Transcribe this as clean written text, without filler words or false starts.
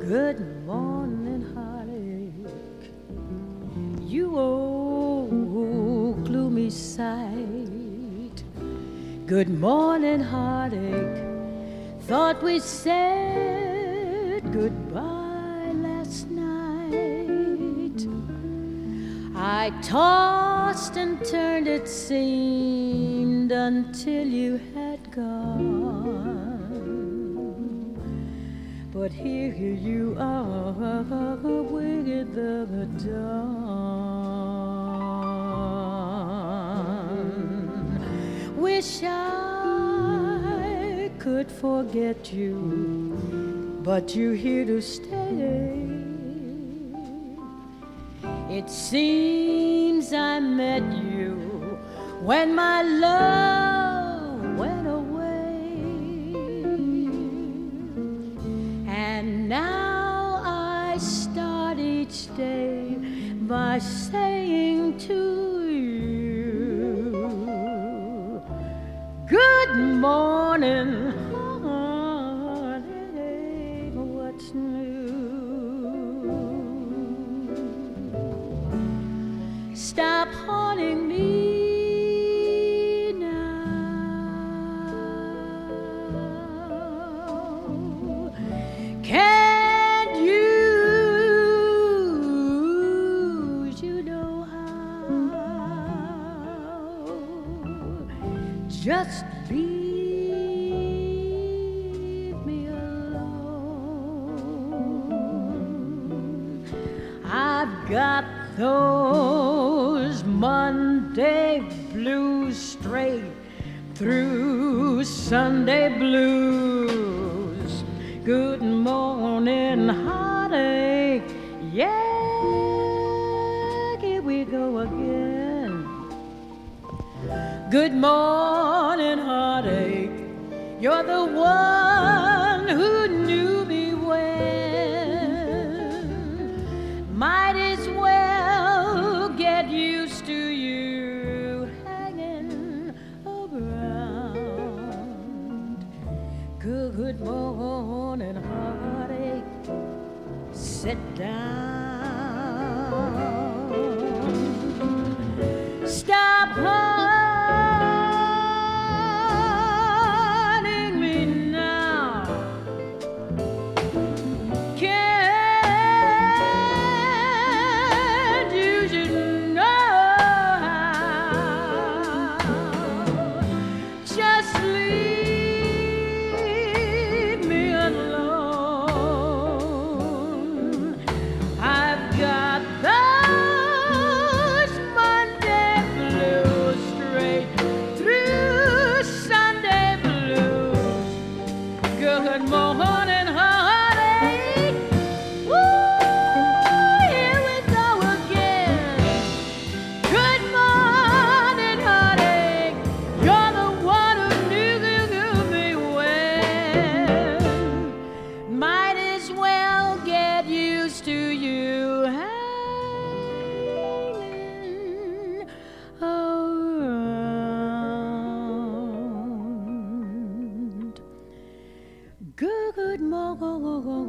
Good morning, heartache. You old gloomy sight. Good morning, heartache. Thought we said goodbye last night. I tossed and turned, it seemed, until you had gone. But here you are with the dawn. Wish I could forget you, but you're here to stay. It seems I met you when my love went away, and now I start each day by saying to you, good morning, heartache, what's new? Stop haunting me now. Can't you know how? Just leave me alone. I've got those Monday blues straight through Sunday blues. Good morning, heartache. Yeah, here we go again. Good morning, heartache. You're the one who knew me when. Might as well get used to you hanging around. Good morning, heartache. Sit down. Stop haunting me now. Can't you know how? Just leave me alone. I've got those Monday blues straight through Sunday blues. Good morning, heartache. Woo, here we go again. Good morning, heartache. You're the one who knew me when. Might as well get used to you hanging around. Good morning.